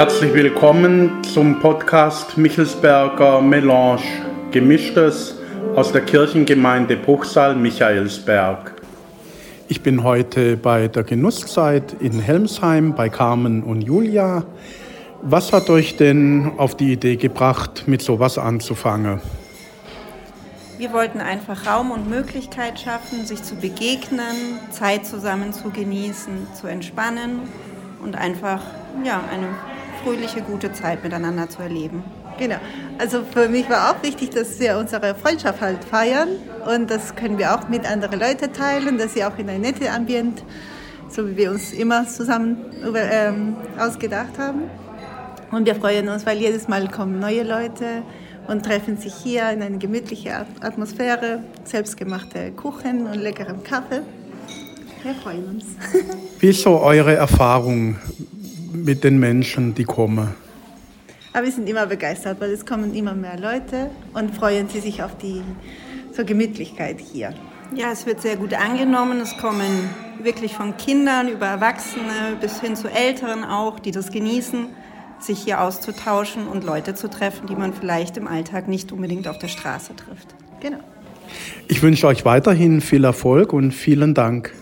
Herzlich willkommen zum Podcast Michelsberger Melange Gemischtes aus der Kirchengemeinde Bruchsal Michaelsberg. Ich bin heute bei der Genusszeit in Helmsheim bei Carmen und Julia. Was hat euch denn auf die Idee gebracht, mit sowas anzufangen? Wir wollten einfach Raum und Möglichkeit schaffen, sich zu begegnen, Zeit zusammen zu genießen, zu entspannen und einfach eine fröhliche, gute Zeit miteinander zu erleben. Genau. Also für mich war auch wichtig, dass wir unsere Freundschaft halt feiern und das können wir auch mit anderen Leuten teilen, dass sie auch in ein nettes Ambiente, so wie wir uns immer zusammen ausgedacht haben. Und wir freuen uns, weil jedes Mal kommen neue Leute und treffen sich hier in eine gemütliche Atmosphäre, selbstgemachte Kuchen und leckerem Kaffee. Wir freuen uns. Wie ist so eure Erfahrung mit den Menschen, die kommen? Aber wir sind immer begeistert, weil es kommen immer mehr Leute und freuen sie sich auf die Gemütlichkeit hier. Ja, es wird sehr gut angenommen. Es kommen wirklich von Kindern über Erwachsene bis hin zu Älteren auch, die das genießen, sich hier auszutauschen und Leute zu treffen, die man vielleicht im Alltag nicht unbedingt auf der Straße trifft. Genau. Ich wünsche euch weiterhin viel Erfolg und vielen Dank.